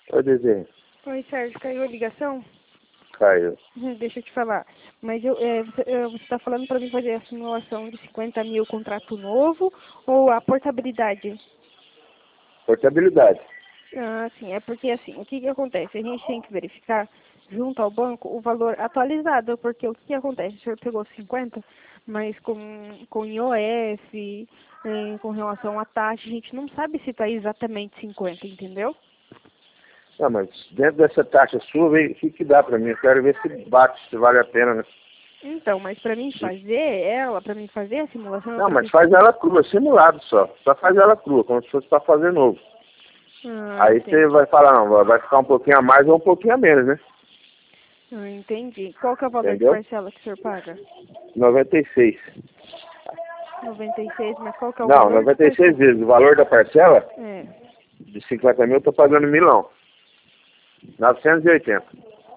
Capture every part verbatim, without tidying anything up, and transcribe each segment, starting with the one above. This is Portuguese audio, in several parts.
Oi, Desenho. Oi, Sérgio, caiu a ligação? Caiu. Hum, Deixa eu te falar. Mas eu, é, você é, você está falando para mim fazer a simulação de cinquenta mil contrato novo ou a portabilidade? Portabilidade. Ah, sim, é porque assim, o que que acontece? A gente tem que verificar junto ao banco o valor atualizado, porque o que que acontece? O senhor pegou cinquenta, mas com, com I O F, eh, com relação à taxa, a gente não sabe se está exatamente cinquenta, entendeu? Não, mas dentro dessa taxa sua, vê o que, que dá pra mim. Eu quero ver se bate, se vale a pena, né? Então, mas para mim fazer ela, para mim fazer a simulação, eu Não, mas preciso... faz ela crua, simulado só. Só faz ela crua, como se fosse pra fazer novo. Ah, Aí você entendi. vai falar, não, vai ficar um pouquinho a mais ou um pouquinho a menos, né? Ah, entendi. Qual que é o valor de Entendeu? parcela que o senhor paga? noventa e seis. noventa e seis, mas qual que é o Não, valor de noventa e seis parcela? vezes. O valor da parcela, É, de cinquenta mil, eu tô pagando milão. novecentos e oitenta.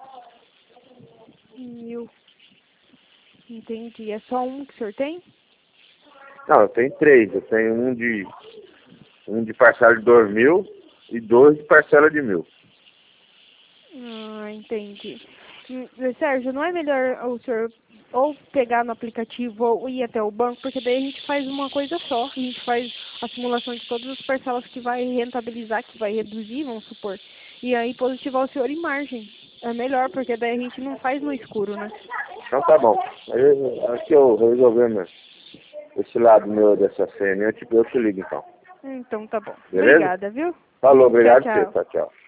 mil. Entendi. É só um que o senhor tem? Não, eu tenho três. Eu tenho um de, um de parcela de dois mil e dois de parcela de mil. Ah, entendi. Hum, Sérgio, não é melhor o senhor ou pegar no aplicativo ou ir até o banco, porque daí a gente faz uma coisa só. A gente faz a simulação de todas as parcelas que vai rentabilizar, que vai reduzir, vamos supor. E aí positivar o senhor em margem. É melhor, porque daí a gente não faz no escuro, né? Então tá bom. Aí, acho que eu resolvendo esse lado meu dessa cena, eu te, eu te ligo então. Então tá bom. Beleza? Obrigada, viu? Falou, Tchau, obrigado a você. tchau. Tchau, tchau.